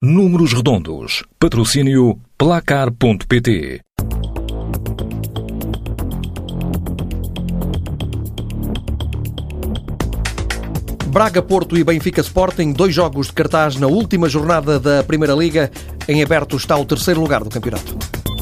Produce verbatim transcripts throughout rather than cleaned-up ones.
Números Redondos. Patrocínio Placar ponto pt. Braga, Porto e Benfica Sporting, dois jogos de cartaz na última jornada da Primeira Liga. Em aberto está o terceiro lugar do campeonato.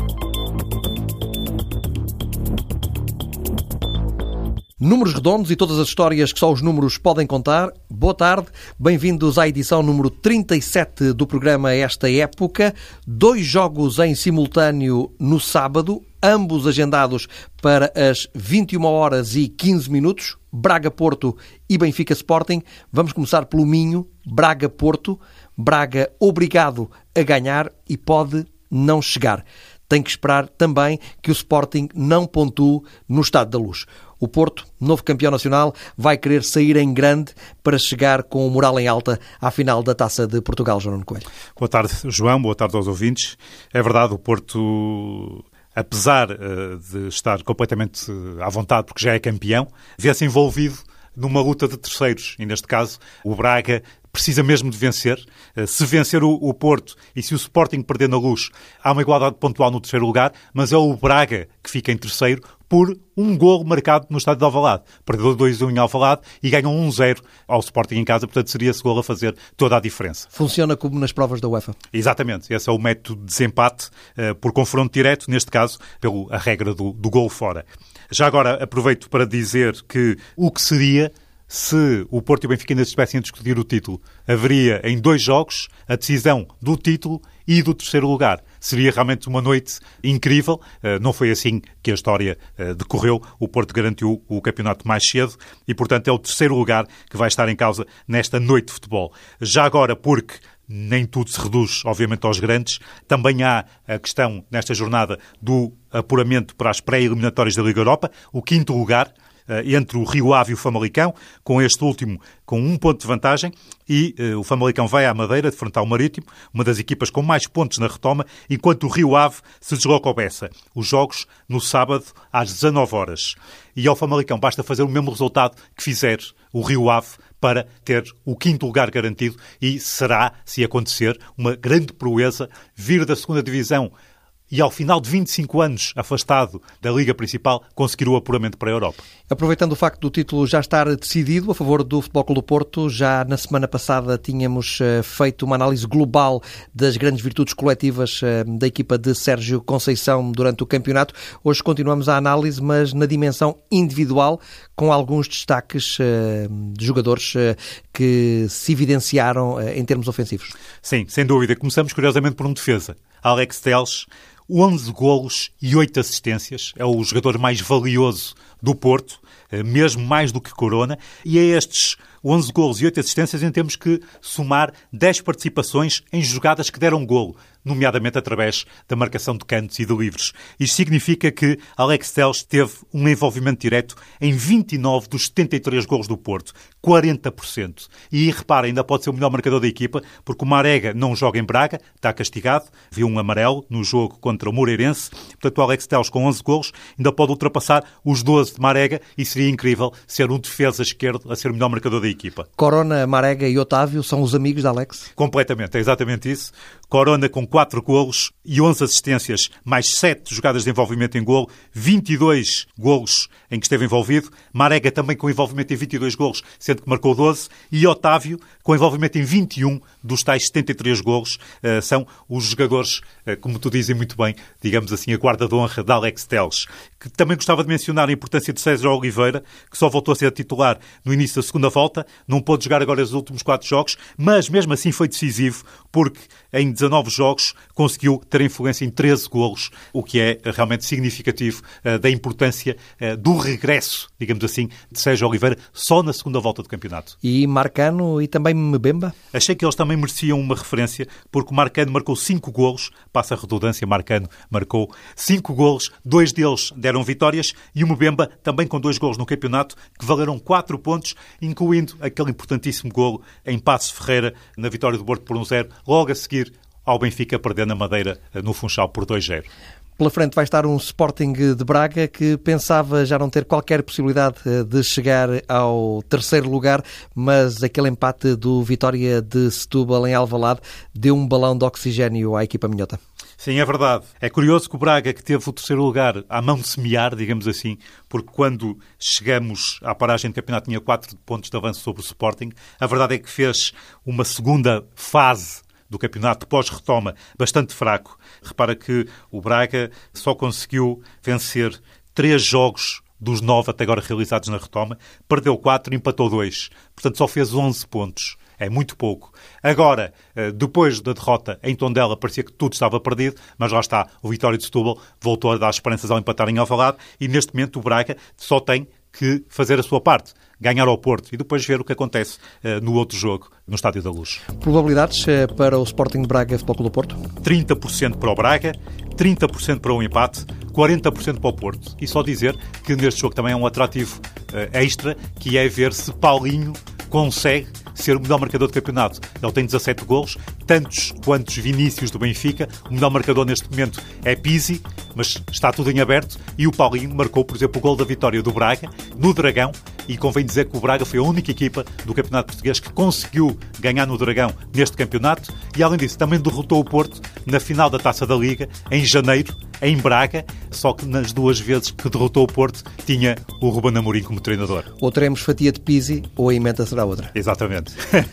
Números redondos e todas as histórias que só os números podem contar. Boa tarde, bem-vindos à edição número trinta e sete do programa Esta Época. Dois jogos em simultâneo no sábado, ambos agendados para as vinte e uma horas e quinze minutos. Braga-Porto e Benfica Sporting. Vamos começar pelo Minho. Braga-Porto. Braga obrigado a ganhar e pode não chegar. Tem que esperar também que o Sporting não pontue no Estádio da Luz. O Porto, novo campeão nacional, vai querer sair em grande para chegar com o moral em alta à final da Taça de Portugal, João Nuno Coelho. Boa tarde, João. Boa tarde aos ouvintes. É verdade, o Porto, apesar de estar completamente à vontade porque já é campeão, vê-se envolvido numa luta de terceiros. E neste caso, o Braga precisa mesmo de vencer. Se vencer o, o Porto e se o Sporting perder na Luz, há uma igualdade pontual no terceiro lugar, mas é o Braga que fica em terceiro por um golo marcado no estádio de Alvalade. Perdeu dois a um em Alvalade e ganham um zero ao Sporting em casa, portanto seria esse golo a fazer toda a diferença. Funciona como nas provas da UEFA. Exatamente, esse é o método de desempate uh, por confronto direto, neste caso, pela regra do, do golo fora. Já agora aproveito para dizer que o que seria se o Porto e o Benfica ainda estivessem a discutir o título, haveria em dois jogos a decisão do título e do terceiro lugar. Seria realmente uma noite incrível. Não foi assim que a história decorreu. O Porto garantiu o campeonato mais cedo e, portanto, é o terceiro lugar que vai estar em causa nesta noite de futebol. Já agora, porque nem tudo se reduz, obviamente, aos grandes, também há a questão, nesta jornada, do apuramento para as pré-eliminatórias da Liga Europa, o quinto lugar, entre o Rio Ave e o Famalicão, com este último com um ponto de vantagem, e uh, o Famalicão vai à Madeira, defrontar o Marítimo, uma das equipas com mais pontos na retoma, enquanto o Rio Ave se desloca ao Bessa. Os jogos no sábado às dezanove horas. E ao Famalicão basta fazer o mesmo resultado que fizer o Rio Ave para ter o quinto lugar garantido, e será, se acontecer, uma grande proeza vir da segunda divisão e ao final de vinte e cinco anos afastado da Liga Principal, conseguir o apuramento para a Europa. Aproveitando o facto do título já estar decidido a favor do Futebol Clube do Porto, já na semana passada tínhamos uh, feito uma análise global das grandes virtudes coletivas uh, da equipa de Sérgio Conceição durante o campeonato. Hoje continuamos a análise, mas na dimensão individual, com alguns destaques uh, de jogadores uh, que se evidenciaram uh, em termos ofensivos. Sim, sem dúvida. Começamos curiosamente por um defesa. Alex Telles, onze golos e oito assistências. É o jogador mais valioso do Porto, mesmo mais do que Corona. E a estes onze golos e oito assistências ainda temos que somar dez participações em jogadas que deram golo, nomeadamente através da marcação de cantos e de livres. Isto significa que Alex Telles teve um envolvimento direto em vinte e nove dos setenta e três golos do Porto, quarenta por cento. E repara, ainda pode ser o melhor marcador da equipa, porque o Marega não joga em Braga, está castigado, viu um amarelo no jogo contra o Moreirense. Portanto, o Alex Telles com onze golos ainda pode ultrapassar os doze de Marega e seria incrível ser um defesa esquerdo a ser o melhor marcador da equipa. Corona, Marega e Otávio são os amigos de Alex? Completamente, é exatamente isso. Corona com quatro golos e onze assistências, mais sete jogadas de envolvimento em golo, vinte e dois golos em que esteve envolvido. Marega também com envolvimento em vinte e dois golos, sendo que marcou doze. E Otávio com envolvimento em vinte e um dos tais setenta e três golos. Uh, são os jogadores, uh, como tu dizes muito bem, digamos assim, a guarda de honra de Alex Telles. Que também gostava de mencionar a importância de César Oliveira, que só voltou a ser titular no início da segunda volta. Não pôde jogar agora os últimos quatro jogos, mas mesmo assim foi decisivo, porque em dezanove jogos conseguiu ter influência em treze golos, o que é realmente significativo uh, da importância uh, do regresso, digamos assim, de Sérgio Oliveira só na segunda volta do campeonato. E Marcano e também Mbemba? Achei que eles também mereciam uma referência, porque o Marcano marcou cinco golos, passa a redundância, Marcano marcou cinco golos, dois deles deram vitórias, e o Mbemba também com dois golos no campeonato, que valeram quatro pontos, incluindo aquele importantíssimo golo em Passos Ferreira, na vitória do Porto por um zero, logo a seguir ao Benfica perder na Madeira no Funchal por dois zero. Pela frente vai estar um Sporting de Braga que pensava já não ter qualquer possibilidade de chegar ao terceiro lugar, mas aquele empate do Vitória de Setúbal em Alvalade deu um balão de oxigénio à equipa minhota. Sim, é verdade. É curioso que o Braga, que teve o terceiro lugar à mão de semear, digamos assim, porque quando chegamos à paragem do campeonato tinha quatro pontos de avanço sobre o Sporting. A verdade é que fez uma segunda fase do campeonato pós-retoma bastante fraco. Repara que o Braga só conseguiu vencer três jogos dos nove até agora realizados na retoma, perdeu quatro e empatou dois. Portanto, só fez onze pontos. É muito pouco. Agora, depois da derrota em Tondela, parecia que tudo estava perdido, mas lá está, o Vitória de Setúbal voltou a dar esperanças ao empatar em Alvalade e neste momento o Braga só tem que fazer a sua parte, ganhar ao Porto e depois ver o que acontece uh, no outro jogo, no Estádio da Luz. Probabilidades uh, para o Sporting de Braga Futebol Clube do Porto? trinta por cento para o Braga, trinta por cento para o empate, quarenta por cento para o Porto. E só dizer que neste jogo também é um atrativo uh, extra, que é ver se Paulinho consegue ser o melhor marcador do campeonato. Ele tem dezassete golos, tantos quantos Vinícius do Benfica. O melhor marcador neste momento é Pizzi, mas está tudo em aberto. E o Paulinho marcou, por exemplo, o gol da vitória do Braga, no Dragão. E convém dizer que o Braga foi a única equipa do campeonato português que conseguiu ganhar no Dragão neste campeonato. E, além disso, também derrotou o Porto na final da Taça da Liga, em janeiro, em Braga. Só que nas duas vezes que derrotou o Porto, tinha o Ruben Amorim como treinador. Ou teremos fatia de Pizzi, ou a emenda será outra. Exatamente.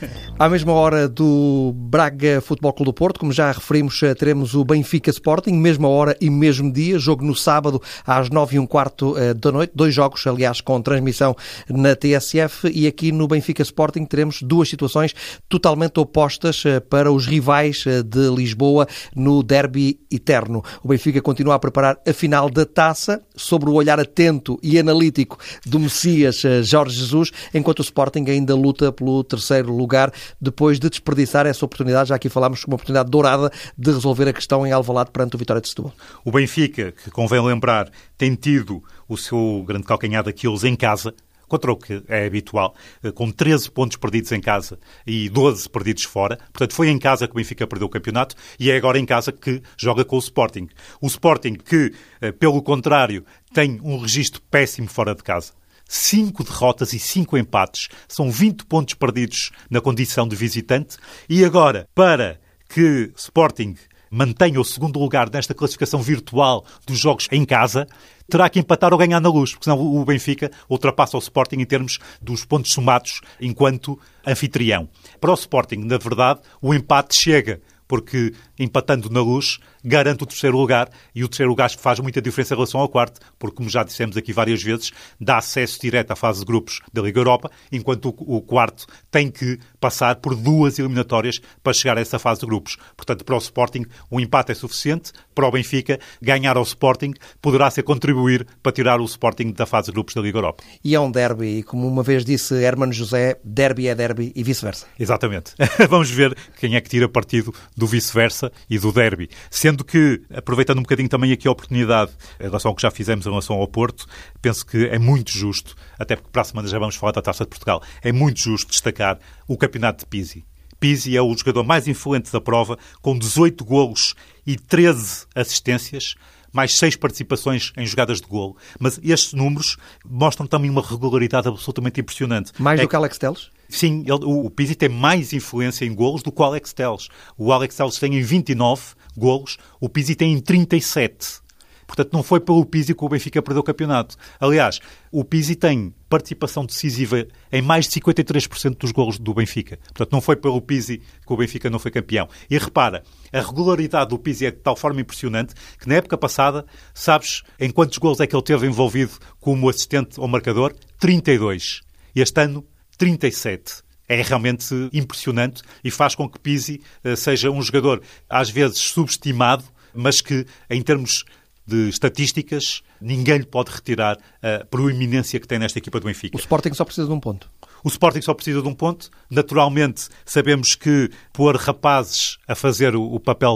À mesma hora do Braga Futebol Clube do Porto, como já referimos, teremos o Benfica Sporting, mesma hora e mesmo dia, jogo no sábado às nove e um quarto da noite, dois jogos, aliás, com transmissão na T S F, e aqui no Benfica Sporting teremos duas situações totalmente opostas para os rivais de Lisboa no derby eterno. O Benfica continua a preparar a final da Taça, sobre o olhar atento e analítico do Messias Jorge Jesus, enquanto o Sporting ainda luta pelo terceiro lugar, depois de desperdiçar essa oportunidade, já aqui falámos, uma oportunidade dourada de resolver a questão em Alvalade perante o Vitória de Setúbal. O Benfica, que convém lembrar, tem tido o seu grande calcanhar daqueles em casa, contra o que é habitual, com treze pontos perdidos em casa e doze perdidos fora. Portanto, foi em casa que o Benfica perdeu o campeonato e é agora em casa que joga com o Sporting. O Sporting que, pelo contrário, tem um registro péssimo fora de casa. Cinco derrotas e cinco empates. São vinte pontos perdidos na condição de visitante. E agora, para que Sporting mantenha o segundo lugar nesta classificação virtual dos jogos em casa, terá que empatar ou ganhar na Luz, porque senão o Benfica ultrapassa o Sporting em termos dos pontos somados enquanto anfitrião. Para o Sporting, na verdade, o empate chega, porque empatando na Luz garante o terceiro lugar, e o terceiro lugar faz muita diferença em relação ao quarto, porque, como já dissemos aqui várias vezes, dá acesso direto à fase de grupos da Liga Europa, enquanto o, o quarto tem que passar por duas eliminatórias para chegar a essa fase de grupos. Portanto, para o Sporting, o empate é suficiente. Para o Benfica, ganhar ao Sporting poderá ser contribuir para tirar o Sporting da fase de grupos da Liga Europa. E é um derby, e como uma vez disse Hermano José, derby é derby e vice-versa. Exatamente. Vamos ver quem é que tira partido do vice-versa e do derby. Sendo que, aproveitando um bocadinho também aqui a oportunidade, em relação ao que já fizemos em relação ao Porto, penso que é muito justo, até porque para a semana já vamos falar da Taça de Portugal, é muito justo destacar o campeonato de Pizzi. Pizzi é o jogador mais influente da prova, com dezoito golos e treze assistências, mais seis participações em jogadas de golo. Mas estes números mostram também uma regularidade absolutamente impressionante. Mais é do que Alex Telles? Sim, ele, o, o Pizzi tem mais influência em golos do que o Alex Telles. O Alex Telles tem em vinte e nove golos, o Pizzi tem em trinta e sete. Portanto, não foi pelo Pizzi que o Benfica perdeu o campeonato. Aliás, o Pizzi tem participação decisiva em mais de cinquenta e três por cento dos golos do Benfica. Portanto, não foi pelo Pizzi que o Benfica não foi campeão. E repara, a regularidade do Pizzi é de tal forma impressionante que na época passada, sabes em quantos golos é que ele teve envolvido como assistente ao marcador? trinta e dois. Este ano, trinta e sete. É realmente impressionante e faz com que Pizzi uh, seja um jogador às vezes subestimado, mas que em termos de estatísticas ninguém lhe pode retirar a proeminência que tem nesta equipa do Benfica. O Sporting só precisa de um ponto. O Sporting só precisa de um ponto. Naturalmente, sabemos que pôr rapazes a fazer o, o papel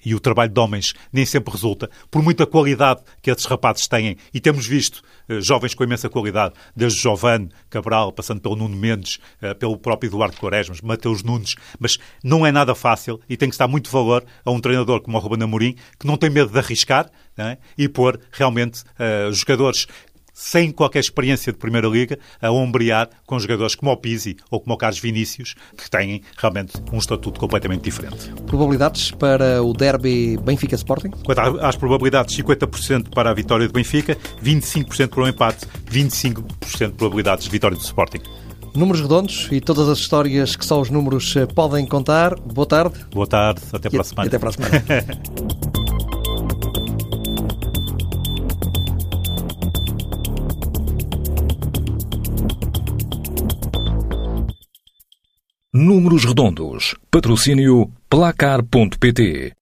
e o trabalho de homens nem sempre resulta, por muita qualidade que esses rapazes têm, e temos visto uh, jovens com imensa qualidade, desde Jovane Cabral, passando pelo Nuno Mendes, uh, pelo próprio Eduardo Quaresma, Mateus Nunes, mas não é nada fácil e tem que estar muito valor a um treinador como o Ruben Amorim, que não tem medo de arriscar, não é? E pôr realmente uh, jogadores sem qualquer experiência de Primeira Liga, a ombrear com jogadores como o Pizzi ou como o Carlos Vinícius, que têm realmente um estatuto completamente diferente. Probabilidades para o derby Benfica-Sporting? Quanto às probabilidades, cinquenta por cento para a vitória do Benfica, vinte e cinco por cento para o empate, vinte e cinco por cento de probabilidades de vitória do Sporting. Números redondos e todas as histórias que só os números podem contar. Boa tarde. Boa tarde, até para a semana. Até para a semana. Números redondos. Patrocínio placar ponto pt.